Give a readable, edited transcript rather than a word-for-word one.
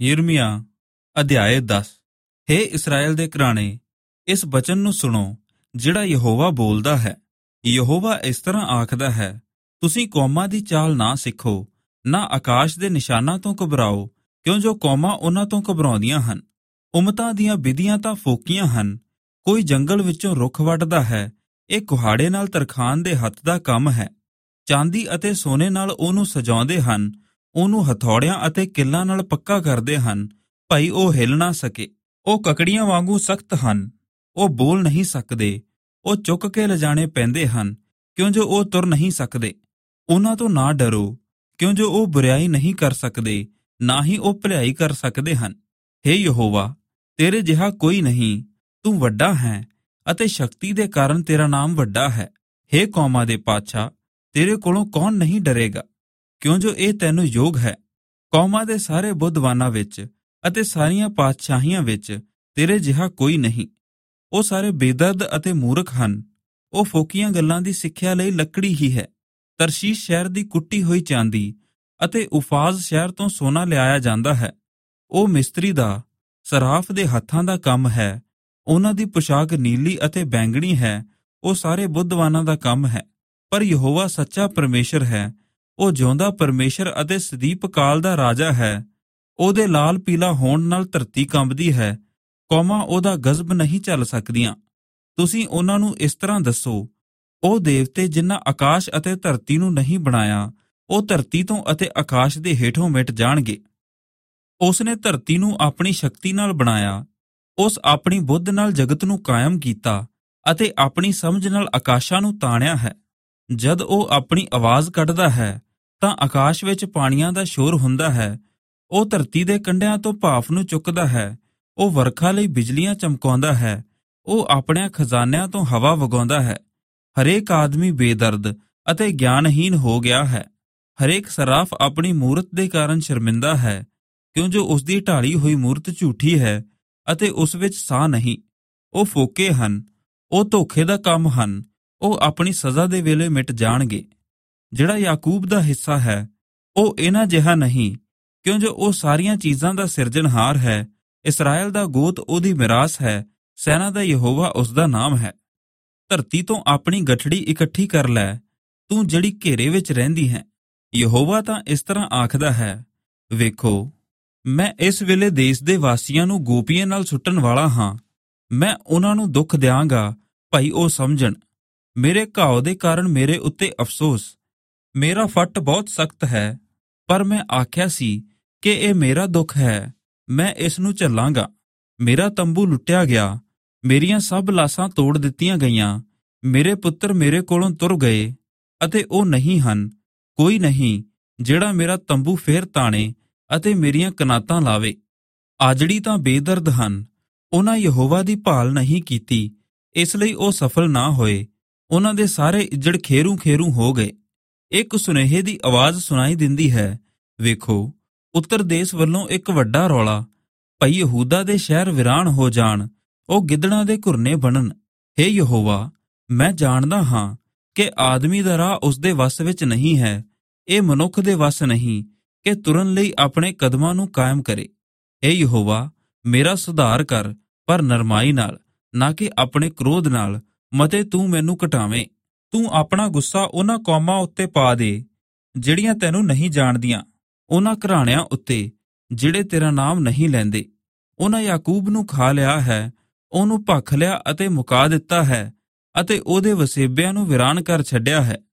ਯਿਰਮੀਆ ਅਧਿਆਇ 10। ਹੇ ਇਸਰਾਏਲ ਦੇ ਘਰਾਣੇ, ਇਸ ਬਚਨ ਨੂੰ ਸੁਣੋ ਜਿਹੜਾ ਯਹੋਵਾ ਬੋਲਦਾ ਹੈ। ਯਹੋਵਾ ਇਸ ਤਰ੍ਹਾਂ ਆਖਦਾ ਹੈ, ਤੁਸੀਂ ਕੌਮਾਂ ਦੀ ਚਾਲ ਨਾ ਸਿੱਖੋ, ਨਾ ਆਕਾਸ਼ ਦੇ ਨਿਸ਼ਾਨਾਂ ਤੋਂ ਘਬਰਾਓ, ਕਿਉਂ ਜੋ ਕੌਮਾਂ ਉਹਨਾਂ ਤੋਂ ਘਬਰਾਉਂਦੀਆਂ ਹਨ। ਉਮਤਾਂ ਦੀਆਂ ਵਿਧੀਆਂ ਤਾਂ ਫੋਕੀਆਂ ਹਨ। ਕੋਈ ਜੰਗਲ ਵਿੱਚੋਂ ਰੁੱਖ ਵੱਢਦਾ ਹੈ, ਇਹ ਕੁਹਾੜੇ ਨਾਲ ਤਰਖਾਣ ਦੇ ਹੱਥ ਦਾ ਕੰਮ ਹੈ। ਚਾਂਦੀ ਅਤੇ ਸੋਨੇ ਨਾਲ ਉਹਨੂੰ ਸਜਾਉਂਦੇ ਹਨ, ਉਹਨੂੰ ਹਥੌੜਿਆਂ ਅਤੇ ਕਿੱਲਾਂ ਨਾਲ ਪੱਕਾ ਕਰਦੇ ਹਨ, ਭਾਈ ਉਹ ਹਿੱਲ ਨਾ ਸਕੇ। ਉਹ ਕਕੜੀਆਂ ਵਾਂਗੂ ਸਖਤ ਹਨ, ਉਹ ਬੋਲ ਨਹੀਂ ਸਕਦੇ। ਉਹ ਚੁੱਕ ਕੇ ਲਿਜਾਣੇ ਪੈਂਦੇ ਹਨ, ਕਿਉਂ ਜੋ ਉਹ ਤੁਰ ਨਹੀਂ ਸਕਦੇ। ਉਹਨਾਂ ਤੋਂ ਨਾ ਡਰੋ, ਕਿਉਂ ਜੋ ਉਹ ਬੁਰਾਈ ਨਹੀਂ ਕਰ ਸਕਦੇ, ਨਾ ਹੀ ਉਹ ਭਲਾਈ ਕਰ ਸਕਦੇ ਹਨ। ਹੇ ਯਹੋਵਾ, ਤੇਰੇ ਜਿਹਾ ਕੋਈ ਨਹੀਂ, ਤੂੰ ਵੱਡਾ ਹੈ ਅਤੇ ਸ਼ਕਤੀ ਦੇ ਕਾਰਨ ਤੇਰਾ ਨਾਮ ਵੱਡਾ ਹੈ। ਹੇ ਕੌਮਾਂ ਦੇ ਪਾਤਸ਼ਾਹ, ਤੇਰੇ ਕੋਲੋਂ ਕੌਣ ਨਹੀਂ ਡਰੇਗਾ, ਕਿਉਂ ਜੋ ਇਹ ਤੈਨੂੰ ਯੋਗ ਹੈ। ਕੌਮਾਂ ਦੇ ਸਾਰੇ ਬੁੱਧਵਾਨਾਂ ਵਿੱਚ ਅਤੇ ਸਾਰੀਆਂ ਪਾਤਸ਼ਾਹੀਆਂ ਵਿੱਚ ਤੇਰੇ ਜਿਹਾ ਕੋਈ ਨਹੀਂ। ਉਹ ਸਾਰੇ ਬੇਦਰਦ ਅਤੇ ਮੂਰਖ ਹਨ। ਉਹ ਫੋਕੀਆਂ ਗੱਲਾਂ ਦੀ ਸਿੱਖਿਆ ਲਈ ਲੱਕੜੀ ਹੀ ਹੈ। ਤਰਸ਼ੀਸ਼ ਸ਼ਹਿਰ ਦੀ ਕੁੱਟੀ ਹੋਈ ਚਾਂਦੀ ਅਤੇ ਉਫਾਜ਼ ਸ਼ਹਿਰ ਤੋਂ ਸੋਨਾ ਲਿਆਇਆ ਜਾਂਦਾ ਹੈ। ਉਹ ਮਿਸਤਰੀ ਦਾ, ਸਰਾਫ ਦੇ ਹੱਥਾਂ ਦਾ ਕੰਮ ਹੈ। ਉਹਨਾਂ ਦੀ ਪੁਸ਼ਾਕ ਨੀਲੀ ਅਤੇ ਬੈਂਗਣੀ ਹੈ। ਉਹ ਸਾਰੇ ਬੁੱਧਵਾਨਾਂ ਦਾ ਕੰਮ ਹੈ। ਪਰ ਯਹੋਵਾ ਸੱਚਾ ਪਰਮੇਸ਼ਰ ਹੈ। ਉਹ ਜਿਉਂਦਾ ਪਰਮੇਸ਼ਰ ਅਤੇ ਸਦੀਪ ਕਾਲ ਦਾ ਰਾਜਾ ਹੈ। ਉਹਦੇ ਲਾਲ ਪੀਲਾ ਹੋਣ ਨਾਲ ਧਰਤੀ ਕੰਬਦੀ ਹੈ। ਕੌਮਾਂ ਉਹਦਾ ਗਜ਼ਬ ਨਹੀਂ ਝੱਲ ਸਕਦੀਆਂ। ਤੁਸੀਂ ਉਹਨਾਂ ਨੂੰ ਇਸ ਤਰ੍ਹਾਂ ਦੱਸੋ, ਉਹ ਦੇਵਤੇ ਜਿਨ੍ਹਾਂ ਆਕਾਸ਼ ਅਤੇ ਧਰਤੀ ਨੂੰ ਨਹੀਂ ਬਣਾਇਆ, ਉਹ ਧਰਤੀ ਤੋਂ ਅਤੇ ਆਕਾਸ਼ ਦੇ ਹੇਠੋਂ ਮਿਟ ਜਾਣਗੇ। ਉਸਨੇ ਧਰਤੀ ਨੂੰ ਆਪਣੀ ਸ਼ਕਤੀ ਨਾਲ ਬਣਾਇਆ। ਉਸ ਆਪਣੀ ਬੁੱਧ ਨਾਲ ਜਗਤ ਨੂੰ ਕਾਇਮ ਕੀਤਾ ਅਤੇ ਆਪਣੀ ਸਮਝ ਨਾਲ ਆਕਾਸ਼ਾਂ ਨੂੰ ਤਾਣਿਆ ਹੈ। ਜਦ ਉਹ ਆਪਣੀ ਆਵਾਜ਼ ਕੱਢਦਾ ਹੈ ਤਾਂ ਆਕਾਸ਼ ਵਿੱਚ ਪਾਣੀਆਂ ਦਾ ਸ਼ੋਰ ਹੁੰਦਾ ਹੈ। ਉਹ ਧਰਤੀ ਦੇ ਕੰਢਿਆਂ ਤੋਂ ਭਾਫ ਨੂੰ ਚੁੱਕਦਾ ਹੈ। ਉਹ ਵਰਖਾ ਲਈ ਬਿਜਲੀਆਂ ਚਮਕਾਉਂਦਾ ਹੈ। ਉਹ ਆਪਣਿਆਂ ਖਜ਼ਾਨਿਆਂ ਤੋਂ ਹਵਾ ਵਗਾਉਂਦਾ ਹੈ। ਹਰੇਕ ਆਦਮੀ ਬੇਦਰਦ ਅਤੇ ਗਿਆਨਹੀਨ ਹੋ ਗਿਆ ਹੈ। ਹਰੇਕ ਸਰਾਫ ਆਪਣੀ ਮੂਰਤ ਦੇ ਕਾਰਨ ਸ਼ਰਮਿੰਦਾ ਹੈ, ਕਿਉਂ ਜੋ ਉਸਦੀ ਢਾਲੀ ਹੋਈ ਮੂਰਤ ਝੂਠੀ ਹੈ ਅਤੇ ਉਸ ਵਿੱਚ ਸਾਹ ਨਹੀਂ। ਉਹ ਫੋਕੇ ਹਨ, ਉਹ ਧੋਖੇ ਦਾ ਕੰਮ ਹਨ। ਉਹ ਆਪਣੀ ਸਜ਼ਾ ਦੇ ਵੇਲੇ ਮਿਟ ਜਾਣਗੇ। ਜਿਹੜਾ ਯਾਕੂਬ ਦਾ ਹਿੱਸਾ ਹੈ, ਉਹ ਇਹਨਾਂ ਜਿਹਾ ਨਹੀਂ, ਕਿਉਂ ਜੋ ਉਹ ਸਾਰੀਆਂ ਚੀਜ਼ਾਂ ਦਾ ਸਿਰਜਣਹਾਰ ਹੈ। ਇਸਰਾਏਲ ਦਾ ਗੋਤ ਉਹਦੀ ਮਿਰਾਸ ਹੈ। ਸੈਨਾ ਦਾ ਯਹੋਵਾ ਉਸਦਾ ਨਾਮ ਹੈ। ਧਰਤੀ ਤੋਂ ਆਪਣੀ ਗਠੜੀ ਇਕੱਠੀ ਕਰ ਲੈ, ਤੂੰ ਜਿਹੜੀ ਘੇਰੇ ਵਿੱਚ ਰਹਿੰਦੀ ਹੈ। ਯਹੋਵਾ ਤਾਂ ਇਸ ਤਰ੍ਹਾਂ ਆਖਦਾ ਹੈ, ਵੇਖੋ, ਮੈਂ ਇਸ ਵੇਲੇ ਦੇਸ਼ ਦੇ ਵਾਸੀਆਂ ਨੂੰ ਗੋਪੀਏ ਨਾਲ ਸੁੱਟਣ ਵਾਲਾ ਹਾਂ। ਮੈਂ ਉਹਨਾਂ ਨੂੰ ਦੁੱਖ ਦਿਆਂਗਾ, ਭਾਈ ਉਹ ਸਮਝਣ। ਮੇਰੇ ਘਾਉ ਦੇ ਕਾਰਨ ਮੇਰੇ ਉੱਤੇ ਅਫਸੋਸ। ਮੇਰਾ ਫੱਟ ਬਹੁਤ ਸਖਤ ਹੈ, ਪਰ ਮੈਂ ਆਖਿਆ ਸੀ ਕਿ ਇਹ ਮੇਰਾ ਦੁੱਖ ਹੈ, ਮੈਂ ਇਸ ਨੂੰ ਝੱਲਾਂਗਾ। ਮੇਰਾ ਤੰਬੂ ਲੁੱਟਿਆ ਗਿਆ, ਮੇਰੀਆਂ ਸਭ ਲਾਸਾਂ ਤੋੜ ਦਿੱਤੀਆਂ ਗਈਆਂ। ਮੇਰੇ ਪੁੱਤਰ ਮੇਰੇ ਕੋਲੋਂ ਤੁਰ ਗਏ ਅਤੇ ਉਹ ਨਹੀਂ ਹਨ। ਕੋਈ ਨਹੀਂ ਜਿਹੜਾ ਮੇਰਾ ਤੰਬੂ ਫੇਰ ਤਾਣੇ ਅਤੇ ਮੇਰੀਆਂ ਕਨਾਤਾਂ ਲਾਵੇ। ਆਜੜੀ ਤਾਂ ਬੇਦਰਦ ਹਨ, ਉਹਨਾਂ ਯਹੋਵਾ ਦੀ ਭਾਲ ਨਹੀਂ ਕੀਤੀ, ਇਸ ਲਈ ਉਹ ਸਫਲ ਨਾ ਹੋਏ। ਉਹਨਾਂ ਦੇ ਸਾਰੇ ਇੱਜੜ ਖੇਰੂ ਖੇਰੂ ਹੋ ਗਏ। ਇੱਕ ਸੁਨੇਹੇ ਦੀ ਆਵਾਜ਼ ਸੁਣਾਈ ਦਿੰਦੀ ਹੈ, ਵੇਖੋ, ਉੱਤਰ ਦੇਸ਼ ਵੱਲੋਂ ਇੱਕ ਵੱਡਾ ਰੌਲਾ, ਭਈ ਯਹੂਦਾ ਦੇ ਸ਼ਹਿਰ ਵਿਰਾਨ ਹੋ ਜਾਣ, ਉਹ ਗਿੱਦੜਾਂ ਦੇ ਘੁਰਨੇ ਬਣਨ। ਹੇ ਯਹੋਵਾ, ਮੈਂ ਜਾਣਦਾ ਹਾਂ ਕਿ ਆਦਮੀ ਦਾ ਰਾਹ ਉਸਦੇ ਵੱਸ ਵਿੱਚ ਨਹੀਂ ਹੈ। ਇਹ ਮਨੁੱਖ ਦੇ ਵੱਸ ਨਹੀਂ ਕਿ ਤੁਰਨ ਲਈ ਆਪਣੇ ਕਦਮਾਂ ਨੂੰ ਕਾਇਮ ਕਰੇ। ਹੇ ਯਹੋਵਾ, ਮੇਰਾ ਸੁਧਾਰ ਕਰ, ਪਰ ਨਰਮਾਈ ਨਾਲ, ਨਾ ਕਿ ਆਪਣੇ ਕ੍ਰੋਧ ਨਾਲ, ਮਤੇ ਤੂੰ ਮੈਨੂੰ ਘਟਾਵੇਂ। ਤੂੰ ਆਪਣਾ ਗੁੱਸਾ ਉਹਨਾਂ ਕੌਮਾਂ ਉੱਤੇ ਪਾ ਦੇ ਜਿਹੜੀਆਂ ਤੈਨੂੰ ਨਹੀਂ ਜਾਣਦੀਆਂ, ਉਹਨਾਂ ਘਰਾਣਿਆਂ ਉੱਤੇ ਜਿਹੜੇ ਤੇਰਾ ਨਾਮ ਨਹੀਂ ਲੈਂਦੇ। ਉਹਨਾਂ ਯਾਕੂਬ ਨੂੰ ਖਾ ਲਿਆ ਹੈ, ਉਹਨੂੰ ਭਖ ਲਿਆ ਅਤੇ ਮੁਕਾ ਦਿੱਤਾ ਹੈ ਅਤੇ ਉਹਦੇ ਵਸੇਬਿਆਂ ਨੂੰ ਵਿਰਾਨ ਕਰ ਛੱਡਿਆ ਹੈ।